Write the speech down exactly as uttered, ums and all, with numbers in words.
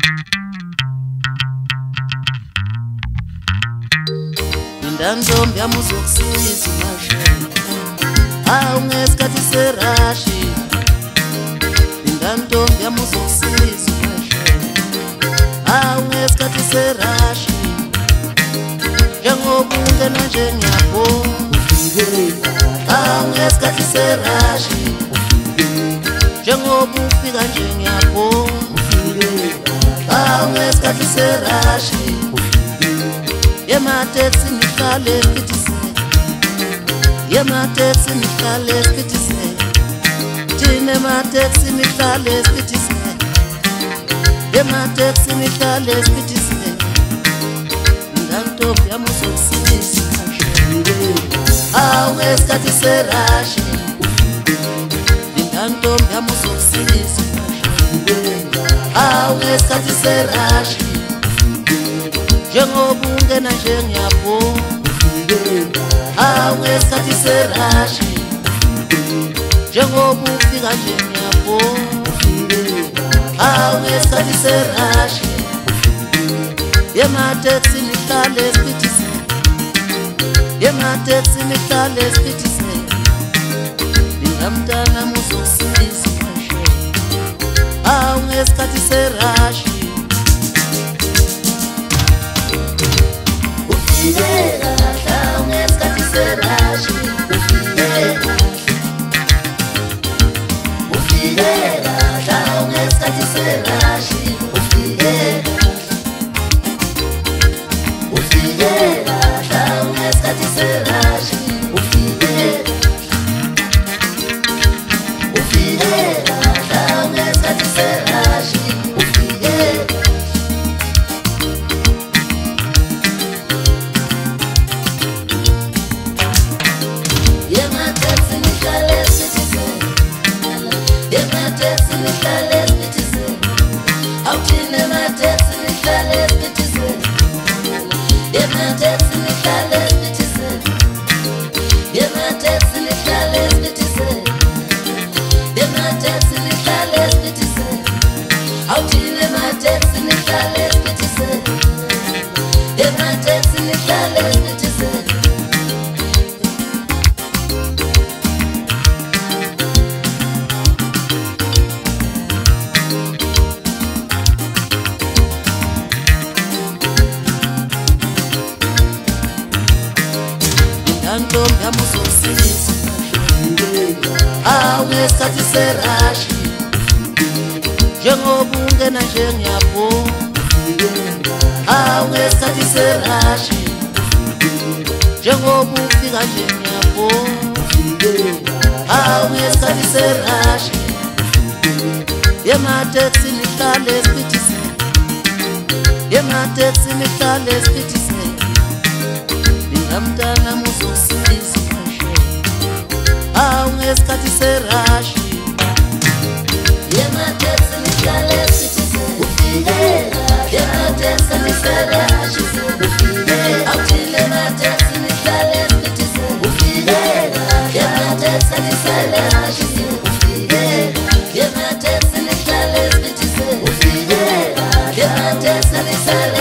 Ndanzombi amuzokusiza umashela hawu ngesikhathi serashi. Ndanzombi amuzokusiza umashela hawu ngesikhathi serashi. Njengoba ungena nje ngiyabonga hawu ngesikhathi serashi. Njengoba ufika nje ngiyabonga hawu ngesikhathi serashi. Yemateksi nihlale siphithise, yemateksi nihlale siphithise, thina emateksi nihlale siphithise, yemateksi nihlale siphithise. Ndantombi amuzokusiza hawu ngesikhathi serashi. Ndantombi amuzokusiza hawu ngesikhathi serashi. Njengoba ungena nje ngiyabonga hawu ngesikhathi serashi. Njengoba ufika nje ngiyabonga hawu ngesikhathi serashi. Yemateksi nihlale siphithise, yemateksi nihlale siphithise. Ngingamntana amuzokusiza hawu ngesikhathi serashi. Ufika hawu ngesikhathi serashi. Ufika hawu ngesikhathi serashi. Ufika ufika hawu ngesikhathi serashi. Ufika ufika hawu ngesikhathi serashi. Ufika Ndantombi amuzokusiza hawu ngesikhathi serashi. Njengoba ungena nje ngiyabonga hawu ngesikhathi serashi. Njengoba ufika nje ngiyabonga hawu ngesikhathi serashi. Yemateksi nihlale siphithise, yemateksi nihlale siphithise. Ngingamntana amuzokusiza hawu ngesikhathi serashi. Yemateksi nihlale siphithise. Ufike yemateksi nihlale siphithise. Ufike awuthile yemateksi nihlale siphithise. Ufike yemateksi nihlale siphithise. Ufike yemateksi nihlale siphithise. Ufike yemateksi nihlale